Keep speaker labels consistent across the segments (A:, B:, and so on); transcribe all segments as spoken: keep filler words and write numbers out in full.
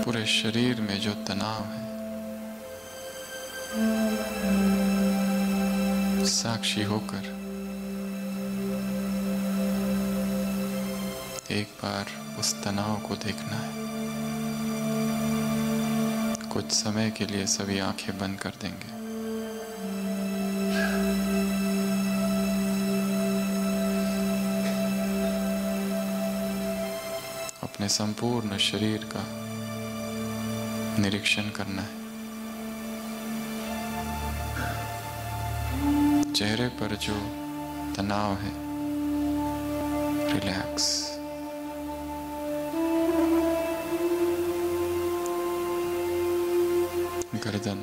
A: पूरे शरीर में जो तनाव है, साक्षी होकर एक बार उस तनाव को देखना है। कुछ समय के लिए सभी आंखें बंद कर देंगे। अपने संपूर्ण शरीर का निरीक्षण करना है। चेहरे पर जो तनाव है, रिलैक्स। गर्दन,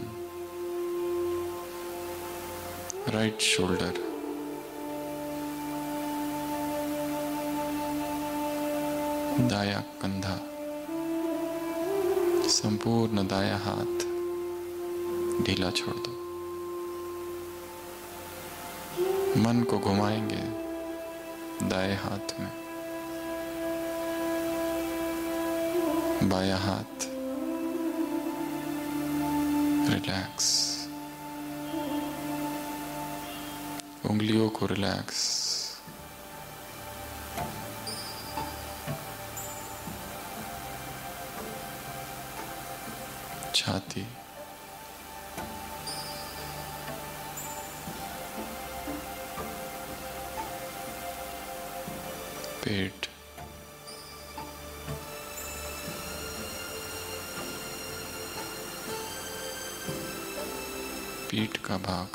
A: राइट शोल्डर, दाया कंधा, संपूर्ण दाया हाथ ढीला छोड़ दो। मन को घुमाएंगे दाएं हाथ में, बाया हाथ रिलैक्स। उंगलियों को रिलैक्स। छाती, पेट, पीठ का भाग,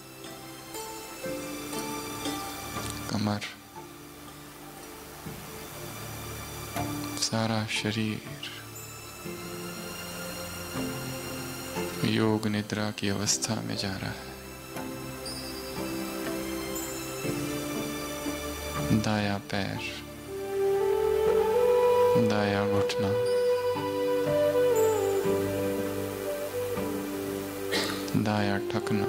A: कमर, सारा शरीर योग निद्रा की अवस्था में जा रहा है। दाया पैर, दाया घुटना, दाया ठकना,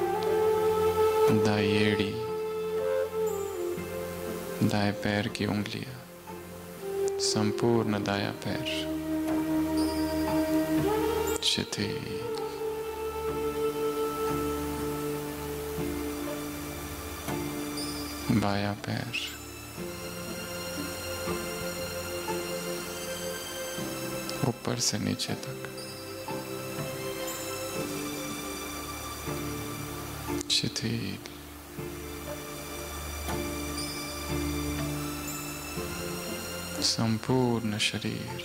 A: दाई एड़ी, दाएं पैर की उंगलियां, संपूर्ण दाया पैर शिथिल। बाया पैर, ऊपर से नीचे तक शिथिल। संपूर्ण शरीर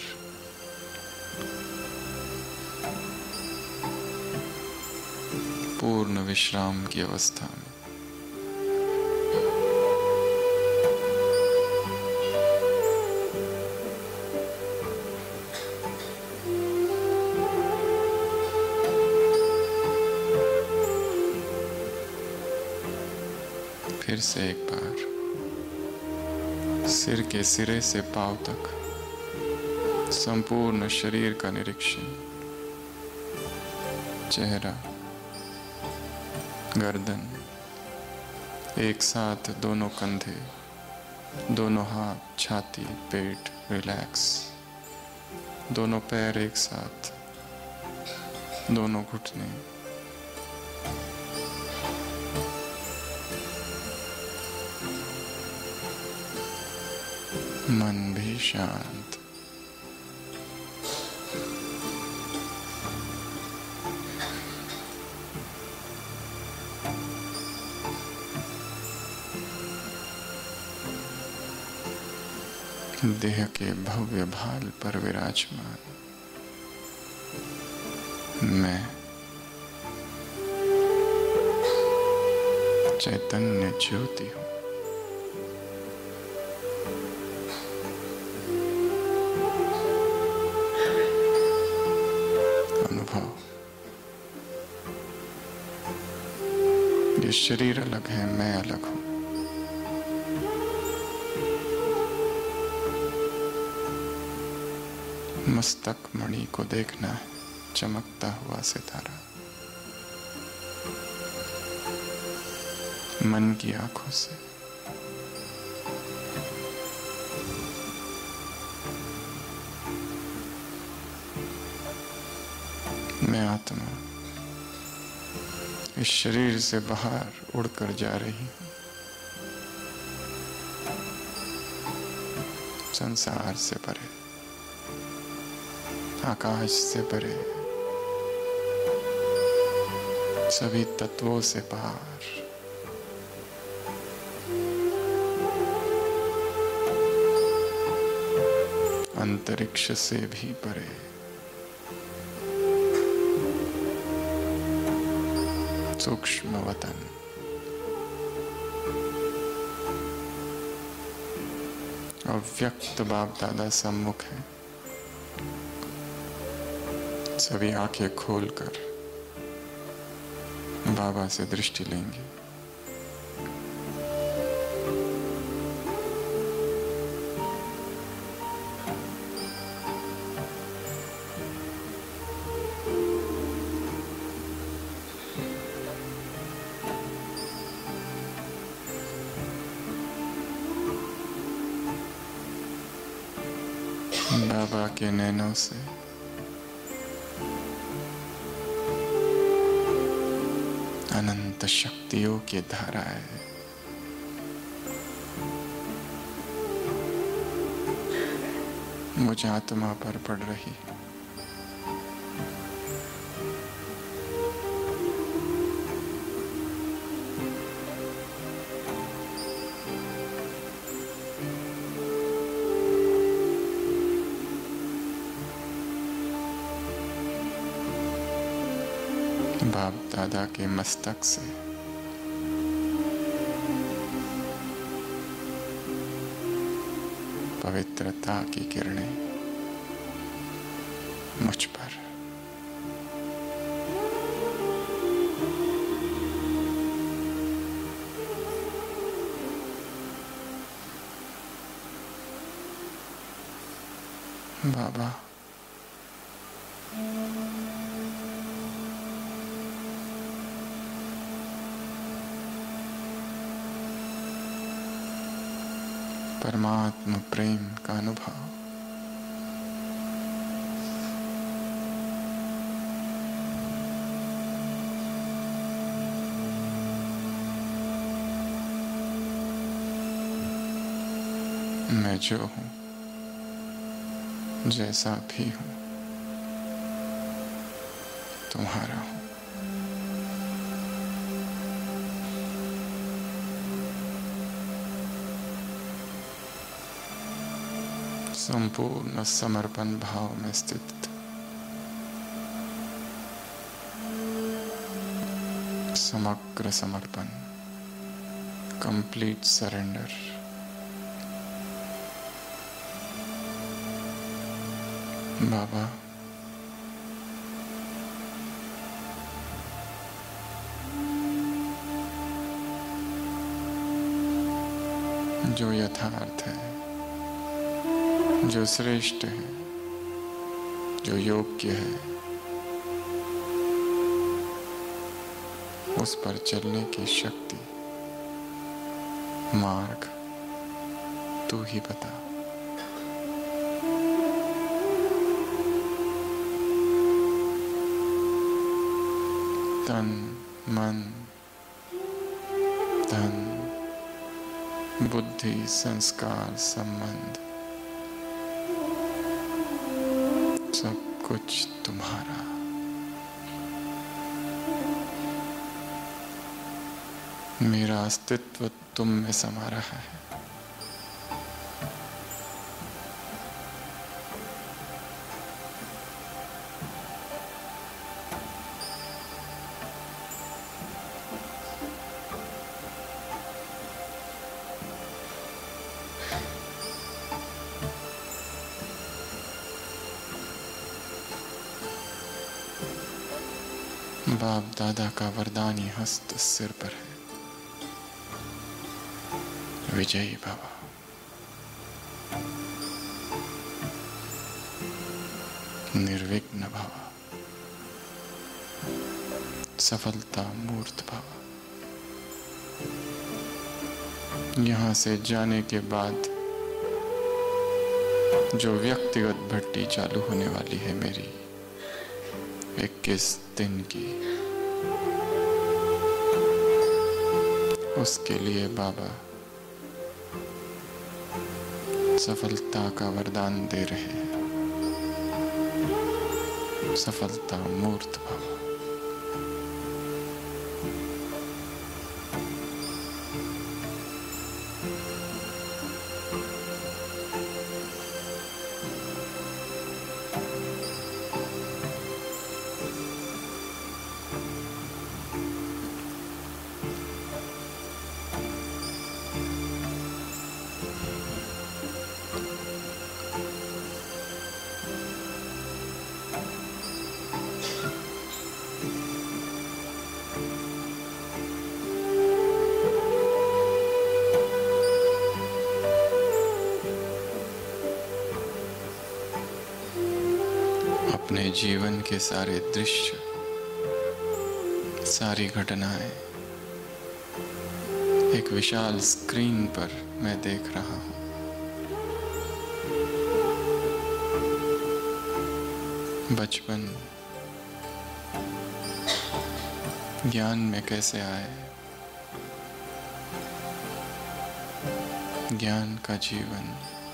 A: पूर्ण विश्राम की अवस्था में। फिर से एक बार सिर के सिरे से पांव तक संपूर्ण शरीर का निरीक्षण। चेहरा, गर्दन, एक साथ दोनों कंधे, दोनों हाथ, छाती, पेट रिलैक्स। दोनों पैर एक साथ, दोनों घुटने, मन भी शांत। देह के भव्य भाल पर विराजमान मैं चैतन्य ज्योति हूं। अनुभव, ये शरीर अलग है, मैं अलग हूं। मस्तक मणि को देखना है, चमकता हुआ सितारा। मन की आंखों से आत्मा इस शरीर से बाहर उड़कर जा रही हूं, संसार से परे, आकाश से परे, सभी तत्वों से पार। अंतरिक्ष से भी परे, सूक्ष्म वतन, अव्यक्त बाप दादा सम्मुख है। सभी आंखें खोलकर बाबा से दृष्टि लेंगे। बाबा के नैनों से अनंत शक्तियों की धाराएं मुझ आत्मा पर पड़ रही है। बाप दादा के मस्तक से पवित्रता की किरणें मुझ पर। बाबा परमात्मा प्रेम का अनुभव मैं जो हूं, जैसा भी हूं, तुम्हारा हूं। संपूर्ण समर्पण भाव में स्थित, समग्र समर्पण, कंप्लीट सरेंडर। बाबा जो यथार्थ है, जो श्रेष्ठ है, जो योग्य है, उस पर चलने की शक्ति, मार्ग तू ही बता। तन मन धन बुद्धि संस्कार संबंध सब कुछ तुम्हारा। मेरा अस्तित्व तुम में समा रहा है। बाप दादा का वरदानी हस्त सिर पर है। विजयी बाबा, निर्विघ्न बाबा, सफलता मूर्त बाबा। यहां से जाने के बाद जो व्यक्तिगत भट्टी चालू होने वाली है मेरी, इक्कीस दिन की। उसके लिए बाबा सफलता का वरदान दे रहे हैं। सफलता मूर्त भव। अपने जीवन के सारे दृश्य, सारी घटनाएं एक विशाल स्क्रीन पर मैं देख रहा हूं। बचपन ज्ञान में कैसे आए, ज्ञान का जीवन,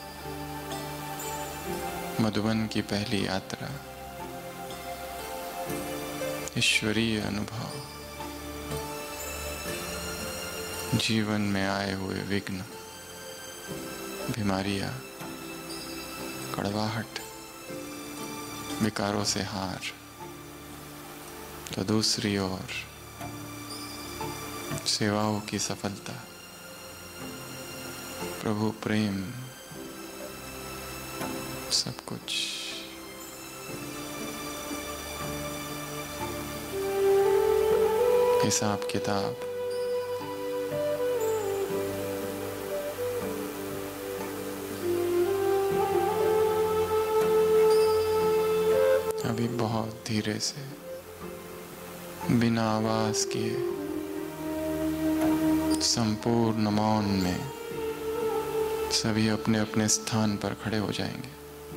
A: मधुबन की पहली यात्रा, ईश्वरीय अनुभव, जीवन में आए हुए विघ्न, बीमारियां, कड़वाहट, विकारों से हार, तो दूसरी ओर सेवाओं की सफलता, प्रभु प्रेम, सब कुछ। हिसाब किताब, अभी बहुत धीरे से, बिना आवाज किए, संपूर्ण मौन में सभी अपने अपने स्थान पर खड़े हो जाएंगे।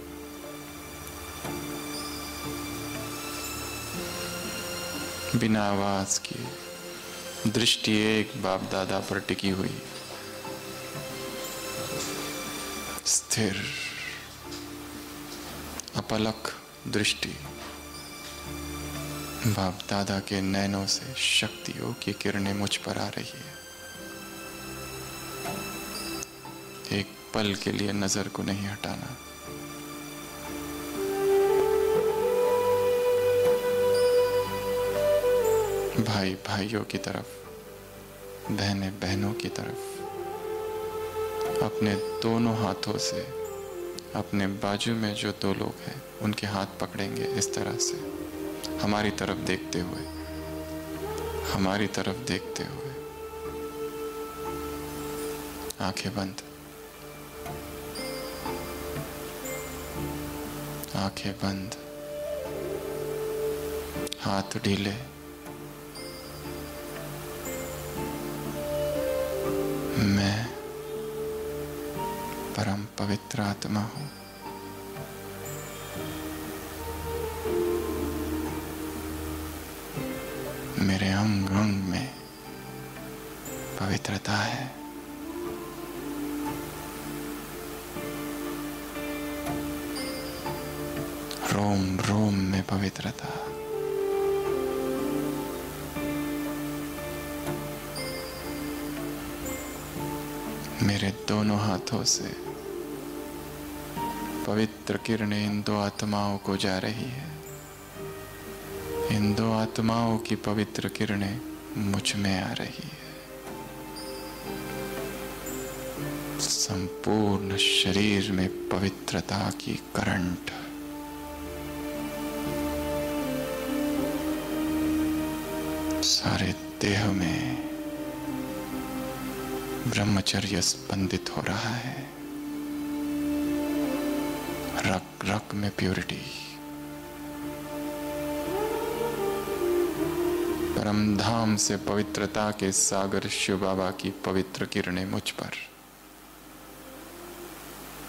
A: बिना आवाज किए, दृष्टि एक बाप दादा पर टिकी हुई, स्थिर, अपलक दृष्टि। बाप दादा के नैनों से शक्तियों की किरणें मुझ पर आ रही है। एक पल के लिए नजर को नहीं हटाना। भाई भाइयों की तरफ, बहनें बहनों की तरफ, अपने दोनों हाथों से अपने बाजू में जो दो लोग हैं उनके हाथ पकड़ेंगे इस तरह से, हमारी तरफ देखते हुए, हमारी तरफ देखते हुए। आंखें बंद, आंखें बंद, हाथ ढीले। मैं परम पवित्र आत्मा हूं। मेरे अंग अंग में पवित्रता है। रोम रोम में पवित्रता। मेरे दोनों हाथों से पवित्र किरणें इन दो आत्माओं को जा रही है। इन दो आत्माओं की पवित्र किरणें मुझ में आ रही है। संपूर्ण शरीर में पवित्रता की करंट। सारे देह में ब्रह्मचर्य स्पंदित हो रहा है। रग रग में प्योरिटी। परमधाम से पवित्रता के सागर शिव बाबा की पवित्र किरणें मुझ पर।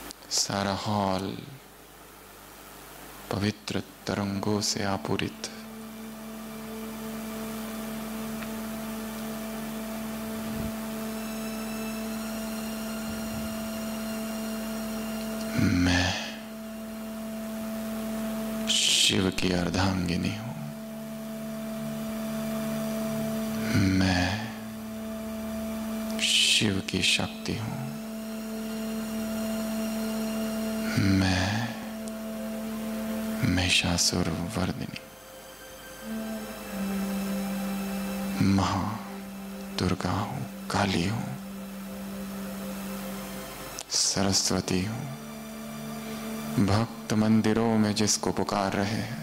A: सारा हॉल पवित्र तरंगों से आपूरित। मैं शिव की अर्धांगिनी हूं। मैं शिव की शक्ति हूं। मैं महिषासुर वर्धिनी महा दुर्गा हूं, काली हूं, सरस्वती हूं। भक्त मंदिरों में जिसको पुकार रहे हैं,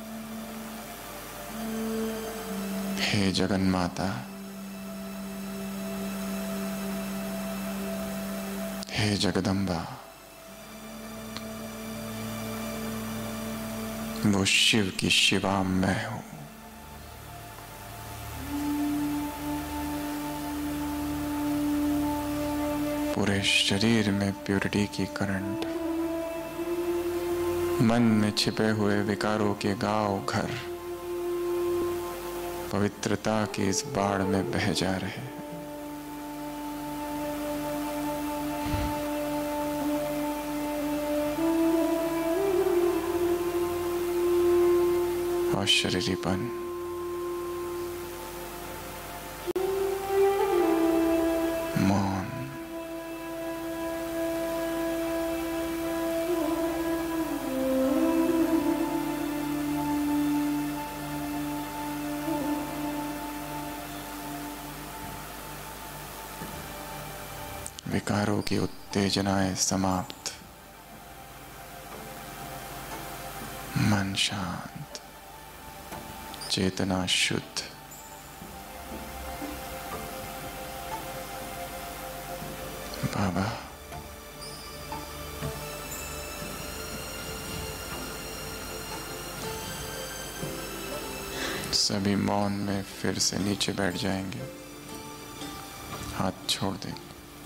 A: हे जगन्माता, हे जगदम्बा, वो शिव की शिवा मैं हूं। पूरे शरीर में प्योरिटी की करंट, मन में छिपे हुए विकारों के गांव घर पवित्रता की इस बाढ़ में बह जा रहे हैं। और शरीरीपन मौन विकारों की उत्तेजनाएं समाप्त, मन शांत, चेतना शुद्ध। बाबा, सभी मौन में फिर से नीचे बैठ जाएंगे, हाथ छोड़ देंगे,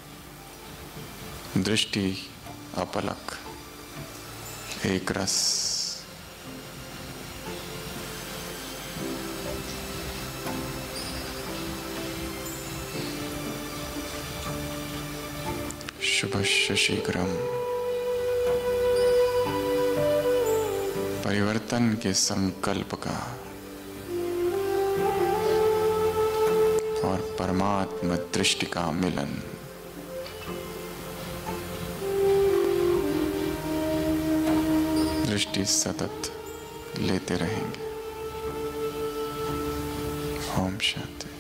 A: दृष्टि अपलक, एक रस। शुभस्य शीघ्रम। परिवर्तन के संकल्प का और परमात्मा दृष्टि का मिलन। दृष्टि सतत लेते रहेंगे। ओम शांति।